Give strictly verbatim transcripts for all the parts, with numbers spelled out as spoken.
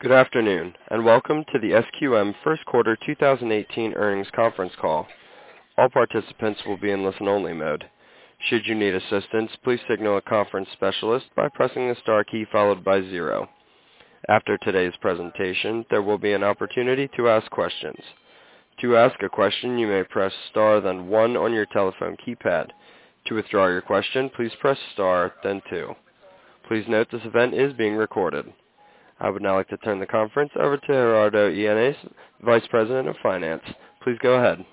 Good afternoon, and welcome to the S Q M First Quarter two thousand eighteen Earnings Conference Call. All participants will be in listen-only mode. Should you need assistance, please signal a conference specialist by pressing the star key followed by zero. After today's presentation, there will be an opportunity to ask questions. To ask a question, you may press star then one on your telephone keypad. To withdraw your question, please press star then two. Please note this event is being recorded. I would now like to turn the conference over to Gerardo Illanes, Vice President of Finance. Please go ahead.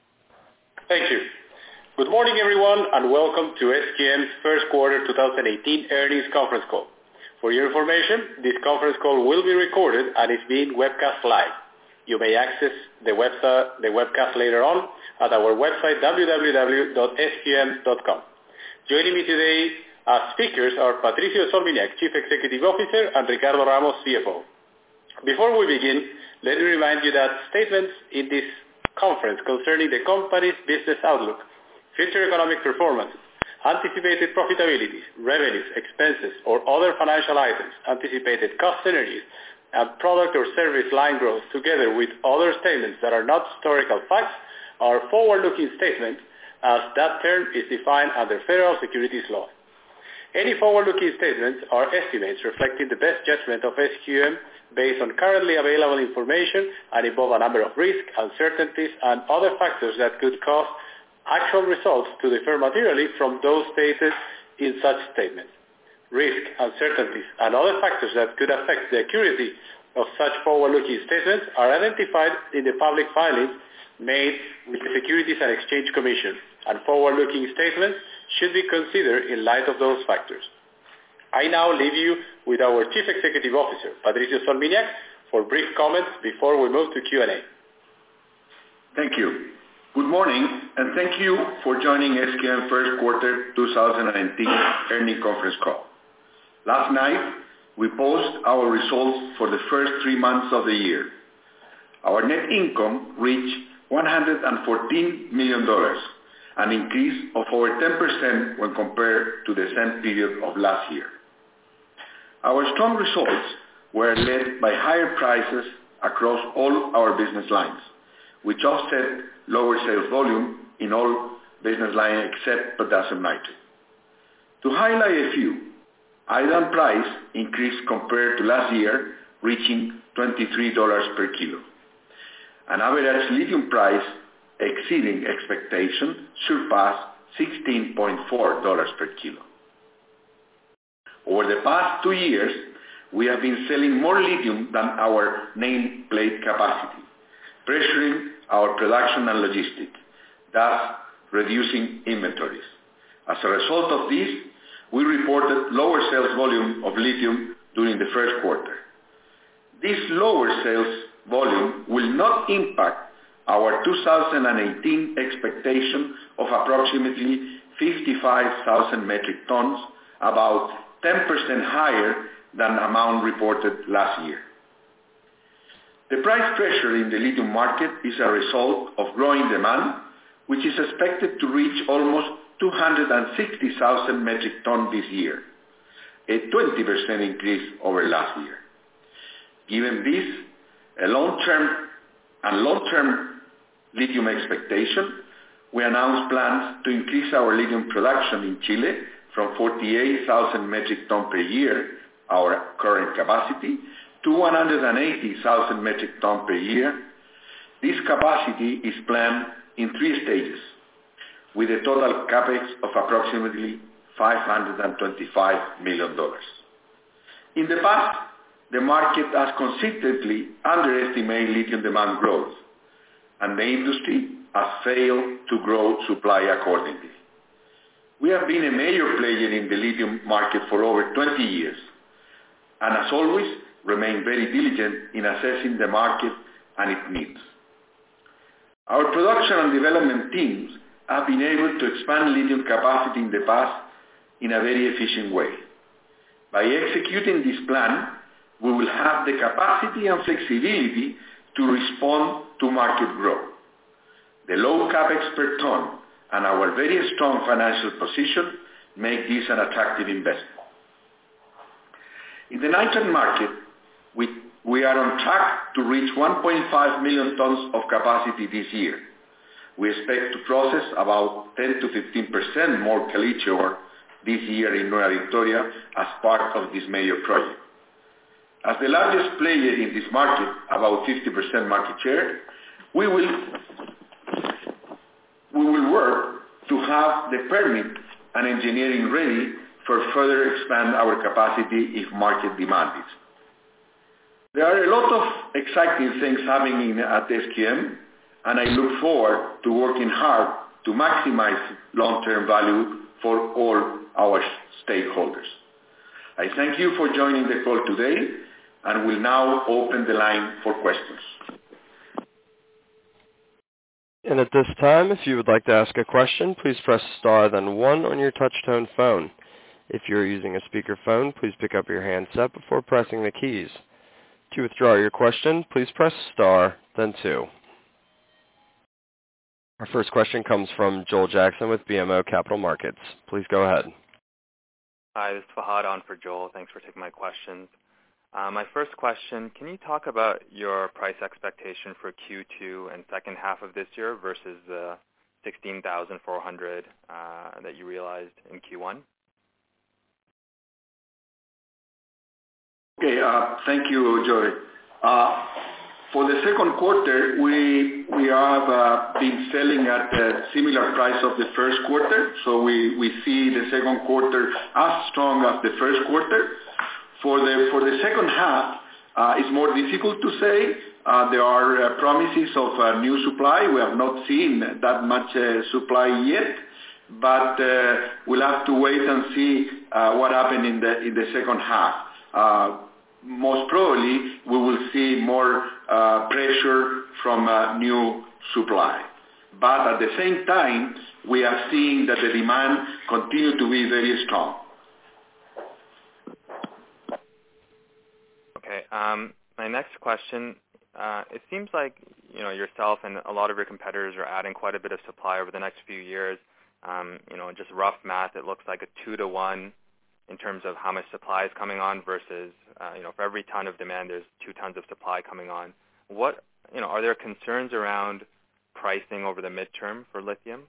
Thank you. Good morning, everyone, and welcome to S Q M's First Quarter twenty eighteen Earnings Conference Call. For your information, this conference call will be recorded and is being webcast live. You may access the, website, the webcast later on at our website, w w w dot s q m dot com. Joining me today as speakers are Patricio Solminiak, Chief Executive Officer, and Ricardo Ramos, C F O. Before we begin, let me remind you that statements in this conference concerning the company's business outlook, future economic performance, anticipated profitability, revenues, expenses, or other financial items, anticipated cost synergies, and product or service line growth, together with other statements that are not historical facts, are forward-looking statements as that term is defined under federal securities law. Any forward-looking statements are estimates reflecting the best judgment of S Q M based on currently available information and involve a number of risks, uncertainties, and other factors that could cause actual results to differ materially from those stated in such statements. Risk, uncertainties, and other factors that could affect the accuracy of such forward-looking statements are identified in the public filings made with the Securities and Exchange Commission, and forward-looking statements should be considered in light of those factors. I now leave you with our Chief Executive Officer, Patricio Solminiak, for brief comments before we move to Q and A. Thank you. Good morning, and thank you for joining S Q M First Quarter twenty nineteen Earnings Conference Call. Last night, we posted our results for the first three months of the year. Our net income reached one hundred fourteen million dollars, an increase of over ten percent when compared to the same period of last year. Our strong results were led by higher prices across all our business lines, which offset lower sales volume in all business lines except potassium nitrate. To highlight a few, iodine price increased compared to last year, reaching twenty-three dollars per kilo. An average lithium price exceeding expectation surpassed sixteen point four dollars per kilo. Over the past two years, we have been selling more lithium than our nameplate capacity, pressuring our production and logistics, thus reducing inventories. As a result of this, we reported lower sales volume of lithium during the first quarter. This lower sales volume will not impact our two thousand eighteen expectation of approximately fifty-five thousand metric tons, about ten percent higher than the amount reported last year. The price pressure in the lithium market is a result of growing demand, which is expected to reach almost two hundred sixty thousand metric tons this year, a twenty percent increase over last year. Given this, a long-term and long-term lithium expectation, we announced plans to increase our lithium production in Chile from forty-eight thousand metric tons per year, our current capacity, to one hundred eighty thousand metric tons per year. This capacity is planned in three stages, with a total capex of approximately five hundred twenty-five million dollars. In the past, the market has consistently underestimated lithium demand growth, and the industry has failed to grow supply accordingly. We have been a major player in the lithium market for over twenty years, and as always, remain very diligent in assessing the market and its needs. Our production and development teams have been able to expand lithium capacity in the past in a very efficient way. By executing this plan, we will have the capacity and flexibility to respond to market growth. The low capex per ton and our very strong financial position make this an attractive investment. In the nitrogen market, we, we are on track to reach one point five million tons of capacity this year. We expect to process about ten to fifteen percent more caliche ore this year in Nueva Victoria as part of this major project. As the largest player in this market, about fifty percent market share, we will, we will work to have the permit and engineering ready for further expand our capacity if market demand is. There are a lot of exciting things happening at S Q M, and I look forward to working hard to maximize long-term value for all our stakeholders. I thank you for joining the call today, and will now open the line for questions. And at this time, if you would like to ask a question, please press star then one on your touch-tone phone. If you're using a speakerphone, please pick up your handset before pressing the keys. To withdraw your question, please press star then two. Our first question comes from Joel Jackson with B M O Capital Markets. Please go ahead. Hi, this is Fahad on for Joel. Thanks for taking my questions. Uh, my first question, can you talk about your price expectation for Q two and second half of this year versus the sixteen thousand four hundred uh, that you realized in Q one? Okay, uh, thank you, Joey. Uh, for the second quarter, we we have uh, been selling at a similar price of the first quarter, so we, we see the second quarter as strong as the first quarter. For the for the second half, uh, it's more difficult to say. Uh, there are uh, promises of uh, new supply. We have not seen that much uh, supply yet, but uh, we'll have to wait and see uh, what happens in the in the second half. Uh, most probably, we will see more uh, pressure from uh, new supply. But at the same time, we are seeing that the demand continues to be very strong. Okay. Um, my next question, uh, it seems like, you know, yourself and a lot of your competitors are adding quite a bit of supply over the next few years. Um, you know, just rough math, it looks like a two to one in terms of how much supply is coming on versus, uh, you know, for every ton of demand, there's two tons of supply coming on. What, you know, are there concerns around pricing over the midterm for lithium?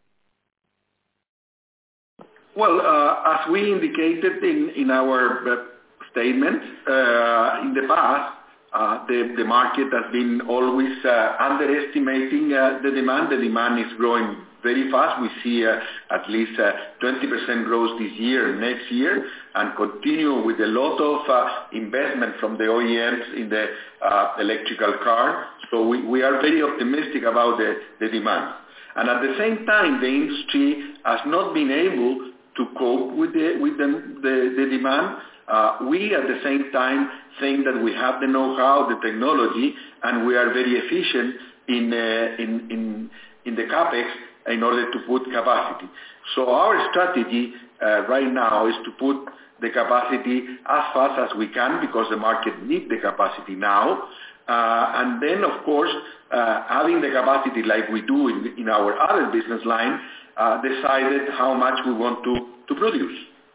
Well, uh, as we indicated in, in our uh, statement, uh, in the past, uh, the, the market has been always uh, underestimating uh, the demand. The demand is growing very fast. We see uh, at least uh, twenty percent growth this year and next year, and continue with a lot of uh, investment from the O E Ms in the uh, electrical car. So we, we are very optimistic about the, the demand. And at the same time, the industry has not been able to cope with the, with the, the, the demand. Uh, we, at the same time, think that we have the know-how, the technology, and we are very efficient in, uh, in, in, in the CapEx in order to put capacity. So our strategy uh, right now is to put the capacity as fast as we can because the market needs the capacity now. Uh, and then, of course, uh, having the capacity like we do in, in our other business line, uh, decided how much we want to, to produce.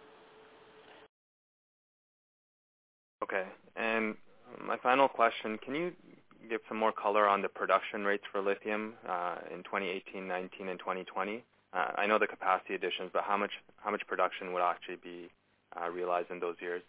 Okay. And my final question, can you give some more color on the production rates for lithium uh, in twenty eighteen, nineteen, and twenty twenty? Uh, I know the capacity additions, but how much how much production would actually be uh, realized in those years?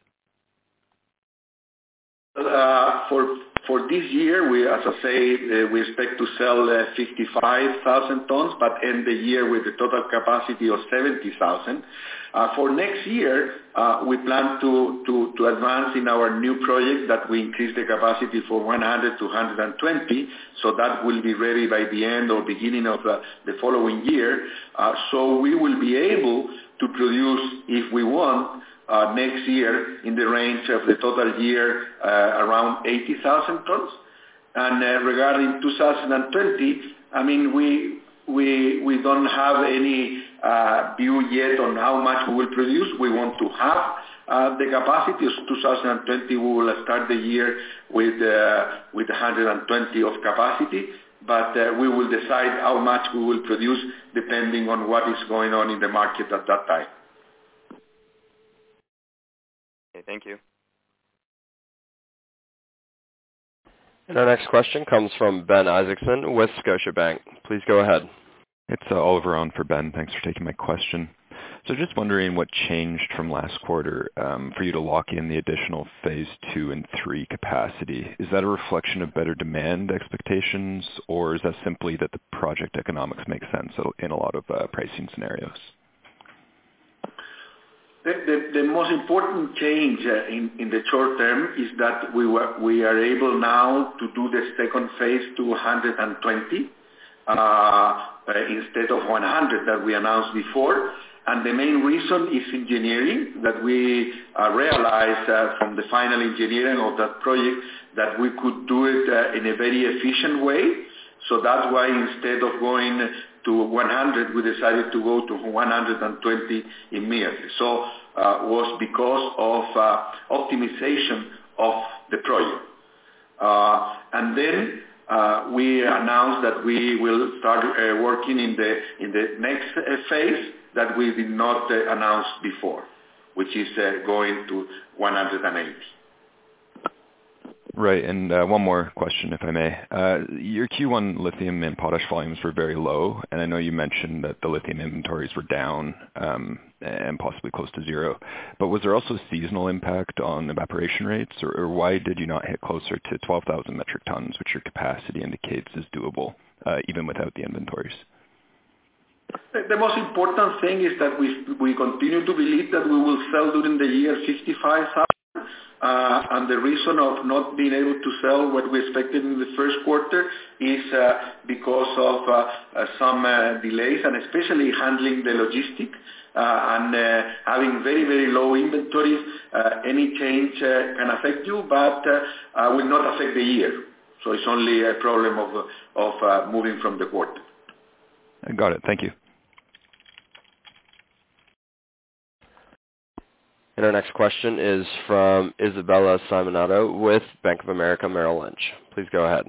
Uh, for for this year, we, as I say, uh, we expect to sell uh, fifty-five thousand tons, but end the year with a total capacity of seventy thousand. Uh, for next year, uh, we plan to, to, to advance in our new project that we increase the capacity from one hundred to one hundred twenty, so that will be ready by the end or beginning of uh, the following year. Uh, so we will be able to produce, if we want, Uh, next year in the range of the total year uh, around eighty thousand tons. And uh, regarding two thousand twenty, I mean, we we we don't have any uh, view yet on how much we will produce. We want to have uh, the capacity. So two thousand twenty, we will start the year with uh, with one hundred twenty of capacity, but uh, we will decide how much we will produce depending on what is going on in the market at that time. Okay, thank you. And our next question comes from Ben Isaacson with Scotiabank. Please go ahead. It's uh, Oliver on for Ben. Thanks for taking my question. So just wondering what changed from last quarter um, for you to lock in the additional phase two and three capacity. Is that a reflection of better demand expectations, or is that simply that the project economics make sense in a lot of uh, pricing scenarios? The, the, the most important change uh, in, in the short term is that we, were, we are able now to do the second phase to one hundred twenty uh, uh, instead of one hundred that we announced before. And the main reason is engineering, that we uh, realized uh, from the final engineering of that project that we could do it uh, in a very efficient way. So that's why instead of going to one hundred, we decided to go to one hundred twenty immediately. So uh, was because of uh, optimization of the project. Uh, and then uh, we announced that we will start uh, working in the in the next uh, phase that we did not uh, announce before, which is uh, going to one hundred eighty. Right, and uh, one more question, if I may. Uh, your Q one lithium and potash volumes were very low, and I know you mentioned that the lithium inventories were down um, and possibly close to zero. But was there also seasonal impact on evaporation rates, or, or why did you not hit closer to twelve thousand metric tons, which your capacity indicates is doable, uh, even without the inventories? The most important thing is that we we continue to believe that we will sell during the year fifty-five thousand. Uh, and the reason of not being able to sell what we expected in the first quarter is uh, because of uh, uh, some uh, delays, and especially handling the logistic uh, and uh, having very, very low inventories. Uh, any change uh, can affect you, but uh, uh, will not affect the year. So it's only a problem of, of uh, moving from the quarter. I got it. Thank you. And our next question is from Isabella Simonato with Bank of America Merrill Lynch. Please go ahead.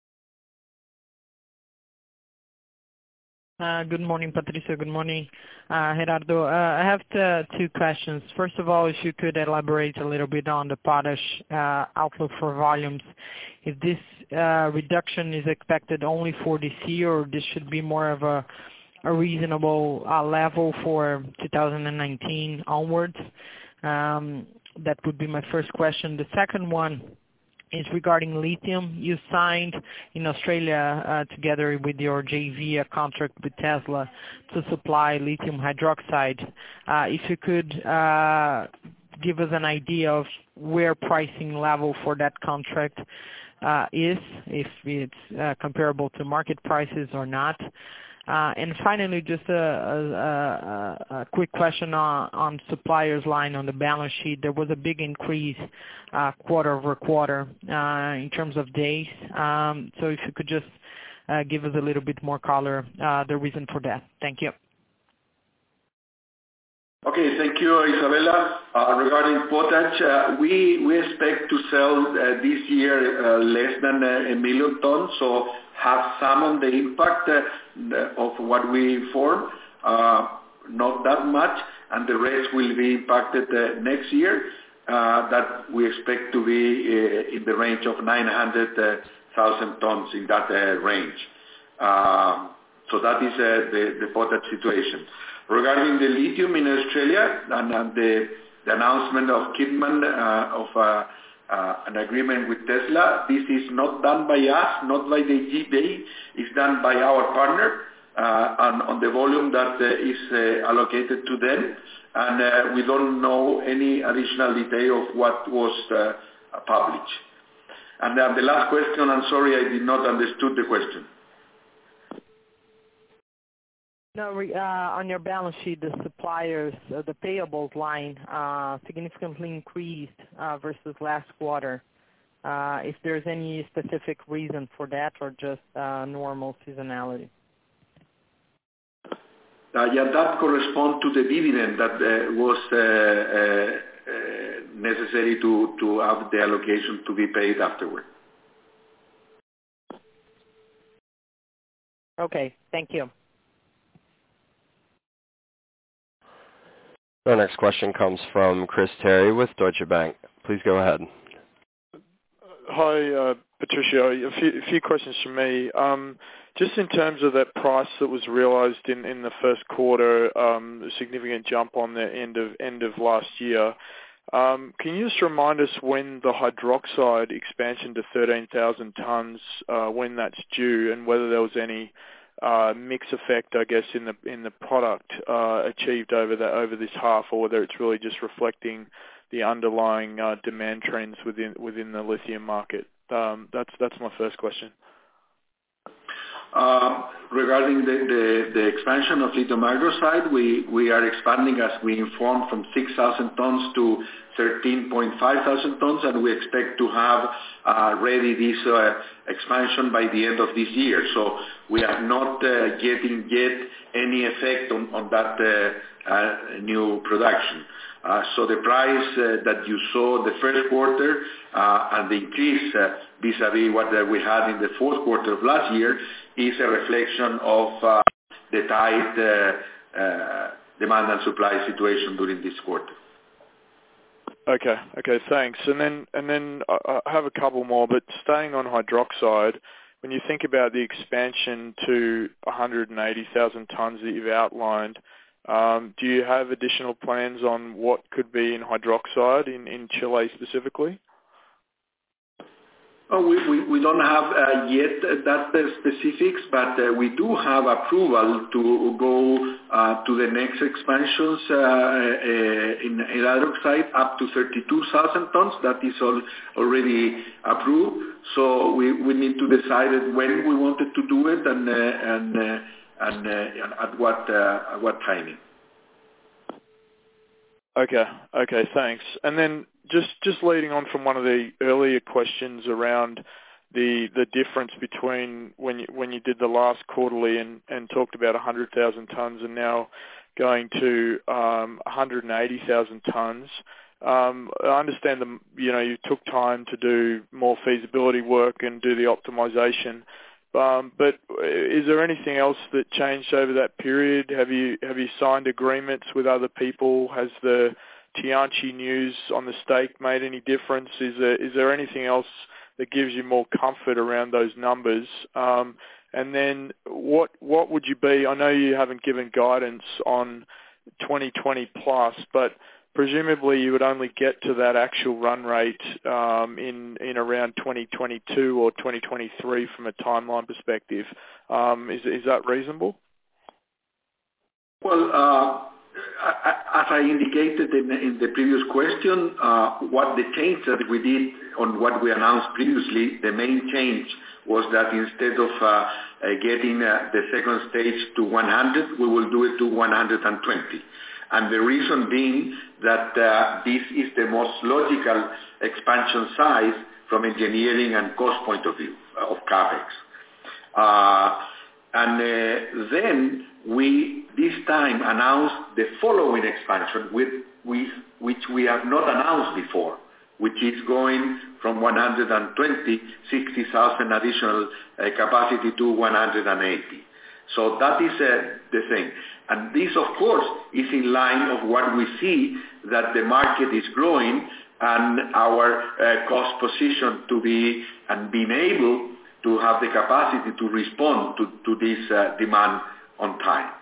Uh, good morning, Patricio. Good morning, uh, Gerardo. Uh, I have to, two questions. First of all, if you could elaborate a little bit on the potash uh, outlook for volumes. If this uh, reduction is expected only for this year, or this should be more of a, a reasonable uh, level for two thousand nineteen onwards? Um, that would be my first question. The second one is regarding lithium. You signed in Australia uh, together with your J V a contract with Tesla to supply lithium hydroxide. Uh, if you could uh, give us an idea of where pricing level for that contract uh, is, if it's uh, comparable to market prices or not. Uh, and finally, just a, a, a, a quick question on, on suppliers line on the balance sheet. There was a big increase uh, quarter over quarter uh, in terms of days. Um, so if you could just uh, give us a little bit more color, uh, the reason for that. Thank you. Okay, thank you, Isabella. Uh, regarding potash, uh, we, we expect to sell uh, this year uh, less than uh, a million tons, so have some on the impact uh, of what we inform, uh, not that much, and the rest will be impacted uh, next year. Uh, that we expect to be uh, in the range of nine hundred thousand tons, in that uh, range. Uh, so that is uh, the, the potash situation. Regarding the lithium in Australia and, and the, the announcement of Kidman uh, of uh, uh, an agreement with Tesla, this is not done by us, not by the G B A, it's done by our partner uh, on, on the volume that uh, is uh, allocated to them, and uh, we don't know any additional detail of what was uh, published. And then the last question, I'm sorry, I did not understood the question. No, uh, on your balance sheet, the suppliers, uh, the payables line uh, significantly increased uh, versus last quarter. Uh, if there's any specific reason for that, or just uh, normal seasonality? Uh, yeah, that corresponds to the dividend that uh, was uh, uh, uh, necessary to, to have the allocation to be paid afterward. Okay, thank you. Our next question comes from Chris Terry with Deutsche Bank. Please go ahead. Hi, uh, Patricio. A few, a few questions from me. Um, just in terms of that price that was realized in, in the first quarter, um, a significant jump on the end of end of last year. Um, can you just remind us when the hydroxide expansion to thirteen thousand tonnes, uh, when that's due, and whether there was any uh, mix effect, I guess, in the in the product uh, achieved over that over this half, or whether it's really just reflecting the underlying uh, demand trends within within the lithium market? Um, that's that's my first question. Uh, regarding the, the, the expansion of lithium hydroxide, we, we are expanding, as we informed, from six thousand tons to thirteen point five thousand tons, and we expect to have uh, ready this uh, expansion by the end of this year. So we are not uh, getting yet any effect on, on that uh, uh, new production. Uh, so the price uh, that you saw the first quarter uh, and the increase uh, vis-a-vis what uh, we had in the fourth quarter of last year is a reflection of uh, the tight uh, uh, demand and supply situation during this quarter. Okay, okay, thanks. And then, and then I have a couple more, but staying on hydroxide, when you think about the expansion to one hundred eighty thousand tonnes that you've outlined, um, do you have additional plans on what could be in hydroxide in, in Chile specifically? Oh, we, we, we don't have uh, yet that uh, specifics, but uh, we do have approval to go uh, to the next expansions uh, uh, in, in hydroxide up to thirty-two thousand tons. That is all already approved. So we, we need to decide when we wanted to do it and uh, and uh, and uh, at what uh, at what timing. Okay, okay, thanks. And then just just leading on from one of the earlier questions around the the difference between when you, when you did the last quarterly and, and talked about one hundred thousand tonnes and now going to um, one hundred eighty thousand tonnes. Um, I understand the, you know, you took time to do more feasibility work and do the optimization. Um, but is there anything else that changed over that period? Have you have you signed agreements with other people? Has the Tianqi news on the stake made any difference? Is there is there anything else that gives you more comfort around those numbers? Um, and then what what would you be? I know you haven't given guidance on twenty twenty plus, but presumably you would only get to that actual run rate um, in in around twenty twenty-two or twenty twenty-three from a timeline perspective. Um, is is that reasonable? Well, uh, as I indicated in, in the previous question, uh, what the change that we did on what we announced previously, the main change was that instead of uh, uh, getting uh, the second stage to one hundred, we will do it to one hundred twenty. And the reason being that uh, this is the most logical expansion size from engineering and cost point of view uh, of CapEx. Uh, and uh, then we this time announced the following expansion with, with which we have not announced before, which is going from one hundred twenty, sixty thousand additional uh, capacity to one hundred eighty. So that is uh, the thing. And this, of course, is in line of what we see, that the market is growing and our uh, cost position to be and being able to have the capacity to respond to, to this uh, demand on time.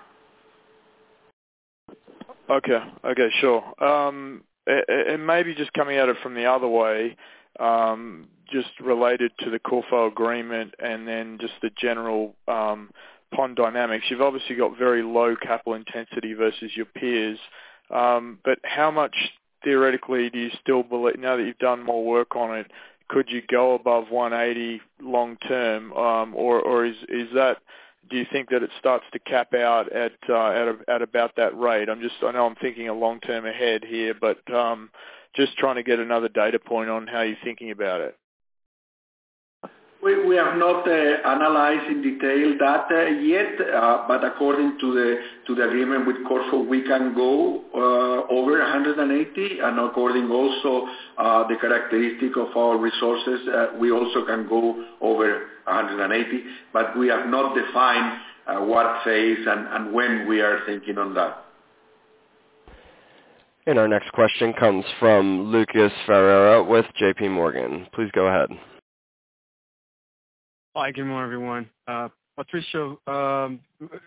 Okay, okay, sure. Um, and maybe just coming at it from the other way, um, just related to the Corfo agreement and then just the general um, pond dynamics. You've obviously got very low capital intensity versus your peers, um, but how much theoretically do you still believe, now that you've done more work on it, could you go above one eighty long term, um, or, or is, is that, do you think that it starts to cap out at uh, at, a, at about that rate? I'm just, I know I'm thinking a long term ahead here, but um, just trying to get another data point on how you're thinking about it. We, we have not uh, analyzed in detail that uh, yet, uh, but according to the to the agreement with Corfo, we can go uh, over one hundred eighty, and according also uh, the characteristic of our resources, uh, we also can go over one hundred eighty, but we have not defined uh, what phase and, and when we are thinking on that. And our next question comes from Lucas Ferreira with J P Morgan. Please go ahead. Hi, good morning, everyone. Uh, Patricio, um,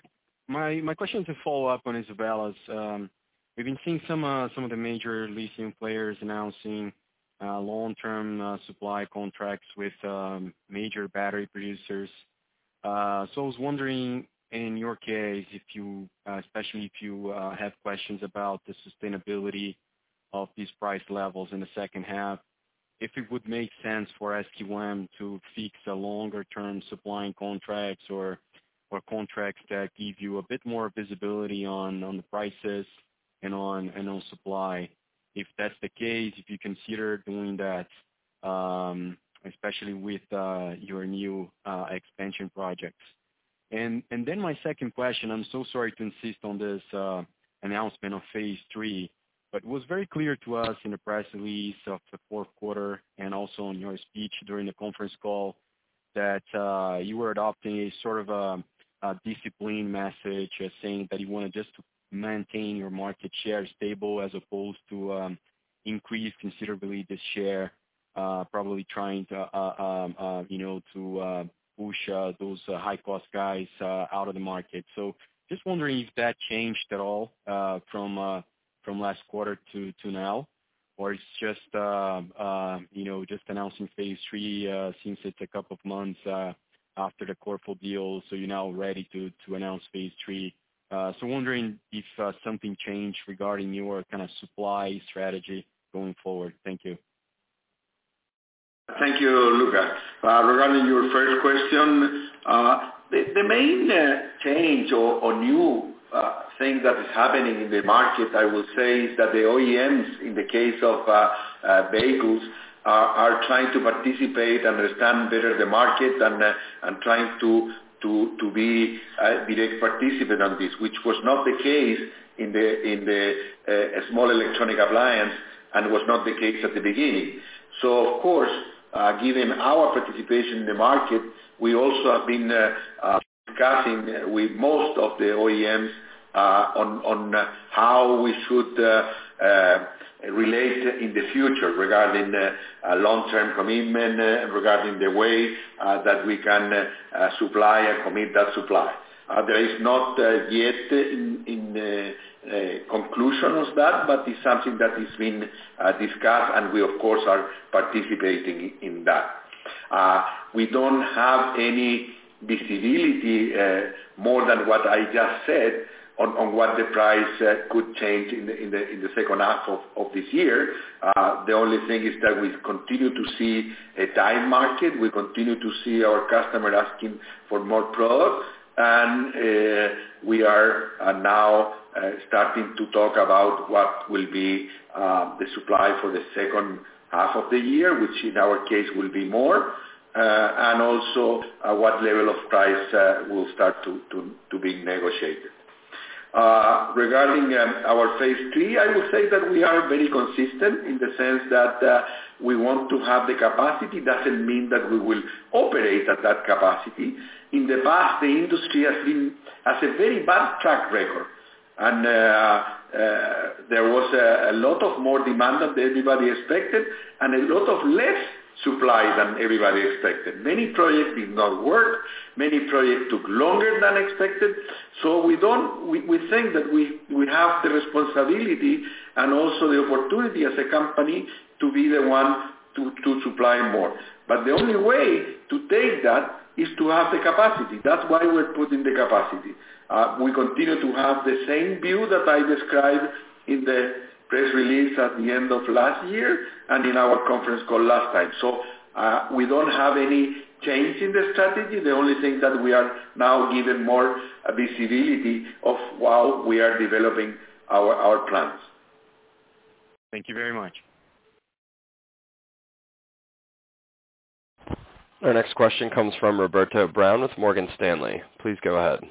my my question to follow up on Isabella's. Um, we've been seeing some uh, some of the major lithium players announcing uh, long-term uh, supply contracts with um, major battery producers. Uh, so I was wondering, in your case, if you, uh, especially if you uh, have questions about the sustainability of these price levels in the second half, if it would make sense for S Q M to fix a longer-term supplying contracts or or contracts that give you a bit more visibility on, on the prices and on and on supply. If that's the case, if you consider doing that, um, especially with uh, your new uh, expansion projects. And and then my second question, I'm so sorry to insist on this uh, announcement of phase three, but it was very clear to us in the press release of the fourth quarter and also in your speech during the conference call that uh, you were adopting a sort of a, a discipline message, uh, saying that you wanted just to maintain your market share stable as opposed to um, increase considerably this share, uh, probably trying to, uh, um, uh, you know, to uh, push uh, those uh, high-cost guys uh, out of the market. So just wondering if that changed at all uh, from uh, from last quarter to, to now, or it's just, uh, uh, you know, just announcing phase three uh, since it's a couple of months uh, after the Corfo deal, so you're now ready to, to announce phase three. Uh, so wondering if uh, something changed regarding your kind of supply strategy going forward. Thank you. Thank you, Luca. Uh, regarding your first question, uh, the, the main uh, change or, or new uh, thing that is happening in the market, I will say, is that the O E Ms, in the case of uh, uh, vehicles, are, are trying to participate, understand better the market, and uh, and trying to to to be a direct participant on this, which was not the case in the in the uh, small electronic appliance, and was not the case at the beginning. So of course, uh, given our participation in the market, we also have been uh, uh, discussing with most of the O E Ms uh, on on uh, how we should uh, uh, relate in the future regarding uh, uh, long-term commitment, uh, regarding the way uh, that we can uh, uh, supply and commit that supply. Uh, there is not uh, yet in, in uh, uh, conclusion of that, but it's something that is being uh, discussed, and we of course are participating in that. Uh, we don't have any visibility uh, more than what I just said on, on what the price uh, could change in the, in the, in the second half of, of this year. Uh, the only thing is that we continue to see a tight market. We continue to see our customer asking for more product, and uh, we are uh, now uh, starting to talk about what will be uh, the supply for the second half of the year, which in our case will be more, uh, and also uh, what level of price uh, will start to, to, to be negotiated. Uh, regarding um, our phase three, I would say that we are very consistent in the sense that uh, we want to have the capacity. Doesn't mean that we will operate at that capacity. In the past, the industry has been has a very bad track record, and uh, uh, there was a, a lot of more demand than everybody expected, and a lot of less supply than everybody expected. Many projects did not work. Many projects took longer than expected. So we don't. We, we think that we, we have the responsibility and also the opportunity as a company to be the one to, to supply more. But the only way to take that is to have the capacity. That's why we're putting the capacity. Uh, we continue to have the same view that I described in the press release at the end of last year and in our conference call last time. So uh, we don't have any change in the strategy. The only thing that we are now given more uh, visibility of how we are developing our, our plans. Thank you very much. Our next question comes from Roberto Brown with Morgan Stanley. Please go ahead.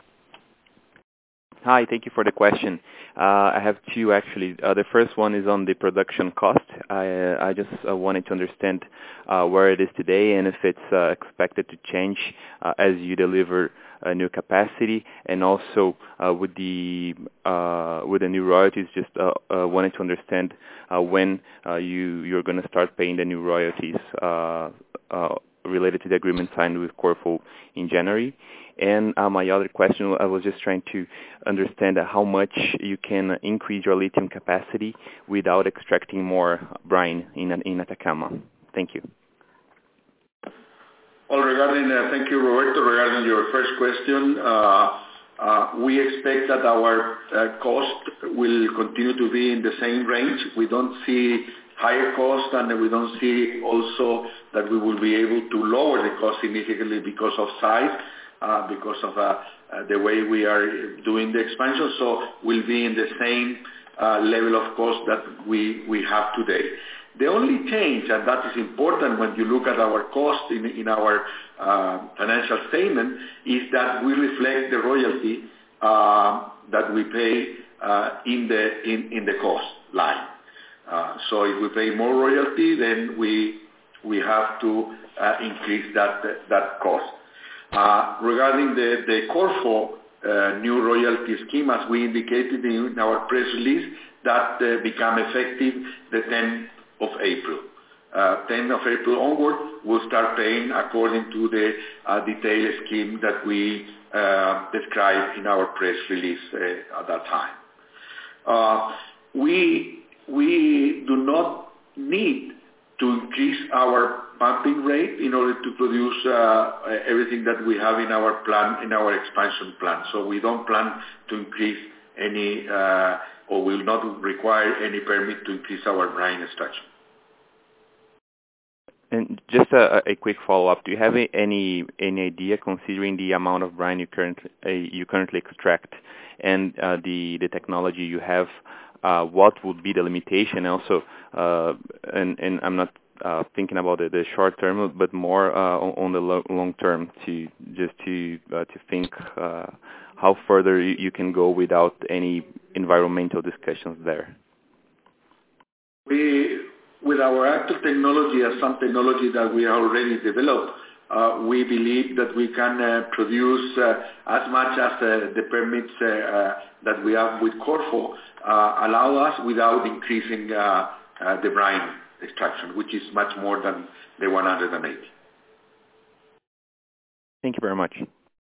Hi, thank you for the question. Uh, I have two actually. Uh, the first one is on the production cost. I, uh, I just uh, wanted to understand uh, where it is today and if it's uh, expected to change uh, as you deliver a new capacity, and also uh, with the uh, with the new royalties. Just uh, uh, wanted to understand uh, when uh, you you're going to start paying the new royalties. Uh, uh, related to the agreement signed with Corfo in January. And uh, my other question, I was just trying to understand how much you can increase your lithium capacity without extracting more brine in, in Atacama. Thank you. Well, regarding, uh, thank you, Roberto. Regarding your first question, uh, uh, we expect that our uh, cost will continue to be in the same range. We don't see higher cost, and we don't see also that we will be able to lower the cost significantly because of size. Uh, because of uh, uh, the way we are doing the expansion, so we'll be in the same uh, level of cost that we, we have today. The only change, and that is important when you look at our cost in, in our uh, financial statement, is that we reflect the royalty uh, that we pay uh, in, the, in, in the cost line. Uh, so if we pay more royalty, then we, we have to uh, increase that, that cost. Uh, regarding the, the Corfo uh, new royalty scheme, as we indicated in our press release, that uh, become effective the tenth of April. Uh, tenth of April onward, we'll start paying according to the uh, detailed scheme that we uh, described in our press release uh, at that time. Uh, we, we do not need to increase our pumping rate in order to produce uh, everything that we have in our plan, in our expansion plan. So we don't plan to increase any, uh, or will not require any permit to increase our brine extraction. And just a, a quick follow-up: do you have any any idea, considering the amount of brine you currently uh, you currently extract and uh, the the technology you have, uh, what would be the limitation? Also, uh, and and I'm not Uh, thinking about the, the short term, but more uh, on, on the lo- long term, to just to uh, to think uh, how further you, you can go without any environmental discussions there. We, with our actual technology, as some technology that we already developed, uh, we believe that we can uh, produce uh, as much as uh, the permits uh, uh, that we have with Corfo uh, allow us without increasing uh, uh, the brine extraction, which is much more than the one hundred eighty. Thank you very much.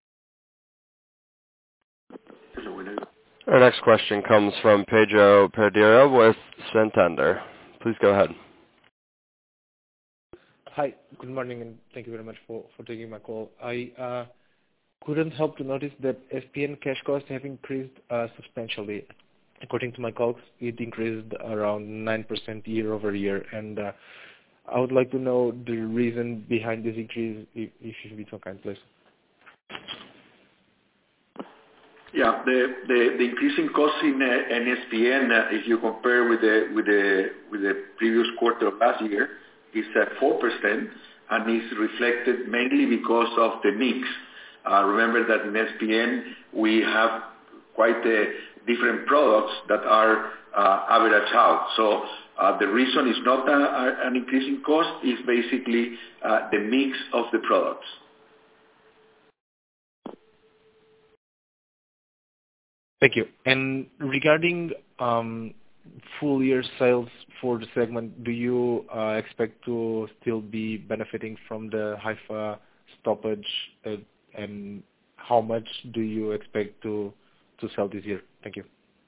Our next question comes from Pedro Perdera with Santander. Please go ahead. Hi, good morning, and thank you very much for, for taking my call. I uh, couldn't help to notice that S P N cash costs have increased uh, substantially. According to my calcs, it increased around nine percent year over year, and uh, I would like to know the reason behind this increase, if, if you should be so kind, please. Yeah, the, the, the increasing costs in, uh, in S P N, uh, if you compare with the with the with the previous quarter of last year, is at four percent, and is reflected mainly because of the mix. Uh, remember that in S P N we have quite a different products that are uh, averaged out. So uh, the reason is not a, a, an increasing cost, is basically uh, the mix of the products. Thank you. And regarding um, full year sales for the segment, do you uh, expect to still be benefiting from the Haifa stoppage, uh, and how much do you expect to to sell this year? Thank you.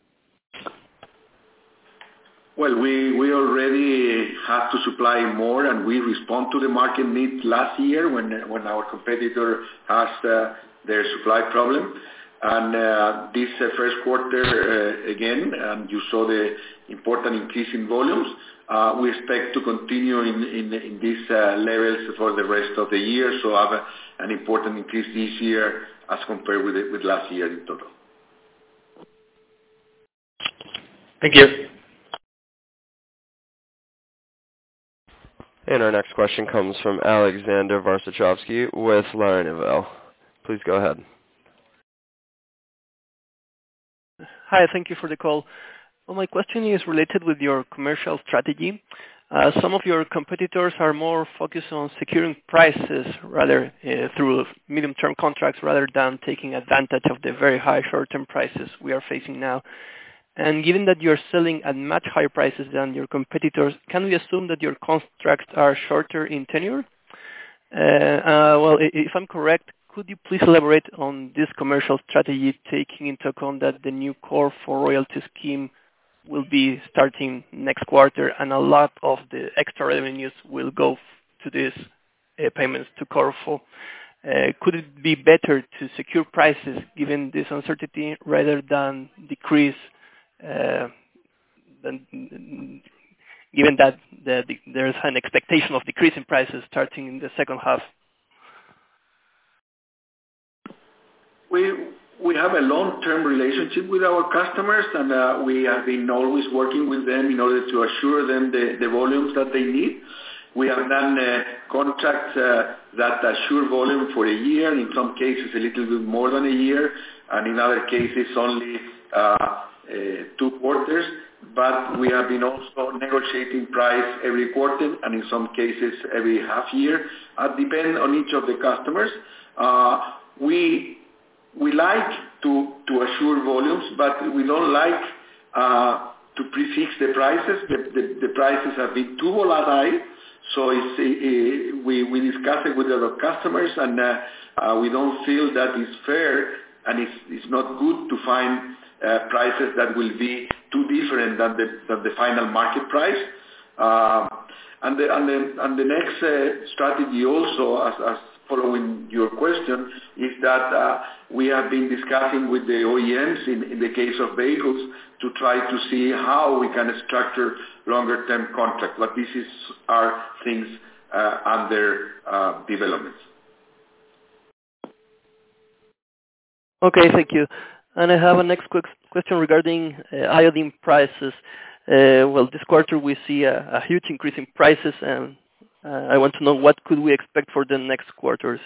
Well, we, we already have to supply more, and we respond to the market needs last year when when our competitor has uh, their supply problem. And uh, this uh, first quarter, uh, again, and you saw the important increase in volumes. Uh, we expect to continue in, in, in these uh, levels for the rest of the year, so have a, an important increase this year as compared with, it, with last year in total. Thank you. And our next question comes from Alexander Varsichovsky with LaReneville. Please go ahead. Hi, thank you for the call. Well, my question is related with your commercial strategy. Uh, some of your competitors are more focused on securing prices rather uh, through medium-term contracts rather than taking advantage of the very high short-term prices we are facing now. And given that you're selling at much higher prices than your competitors, can we assume that your contracts are shorter in tenure? uh, well, if I'm correct, could you please elaborate on this commercial strategy, taking into account that the new core for royalty scheme will be starting next quarter, and a lot of the extra revenues will go to these uh, payments to Corfo. Uh, could it be better to secure prices given this uncertainty rather than decrease, uh, than, given that the, the, there's an expectation of decrease in prices starting in the second half? We we have a long-term relationship with our customers, and uh, we have been always working with them in order to assure them the, the volumes that they need. We have done uh, contracts uh, that assure volume for a year, in some cases a little bit more than a year, and in other cases only uh, uh, two quarters. But we have been also negotiating price every quarter, and in some cases every half year. It depends on each of the customers. Uh, we we like to, to assure volumes, but we don't like uh, to prefix the prices. The, the, the prices have been too volatile. So it's, uh, we, we discuss it with our customers, and uh, uh, we don't feel that it's fair, and it's, it's not good to find uh, prices that will be too different than the, than the final market price. Uh, and, the, and, the, and the next uh, strategy also, as, as following your question, is that uh, we have been discussing with the O E Ms in, in the case of vehicles to try to see how we can structure longer-term contracts. But this is are things uh, under uh, development. Okay, thank you. And I have a next quick question regarding uh, iodine prices. Uh, well, this quarter we see a, a huge increase in prices, and uh, I want to know what could we expect for the next quarters.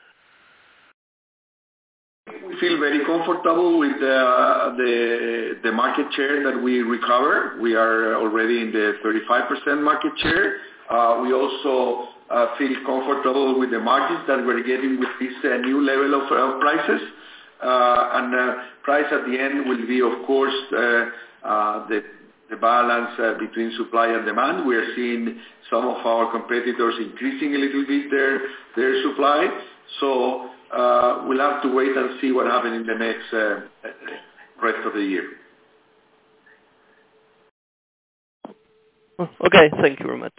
We feel very comfortable with uh, the the market share that we recover. We are already in the thirty-five percent market share. Uh, we also uh, feel comfortable with the margins that we're getting with this uh, new level of uh, prices. Uh, and uh, price at the end will be, of course, uh, uh, the the balance uh, between supply and demand. We are seeing some of our competitors increasing a little bit their their supply. So uh, we'll have to wait and see what happens in the next uh, rest of the year. Okay, thank you very much.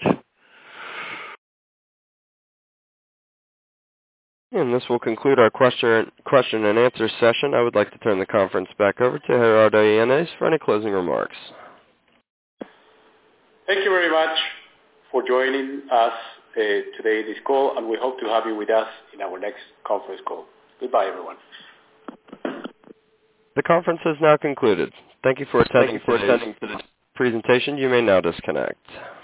And this will conclude our question question and answer session. I would like to turn the conference back over to Gerardo Yanez for any closing remarks. Thank you very much for joining us uh, today in this call, and we hope to have you with us in our next conference call. Goodbye, everyone. The conference has now concluded. Thank you for attending, Thank you for today's attending today's presentation. You may now disconnect.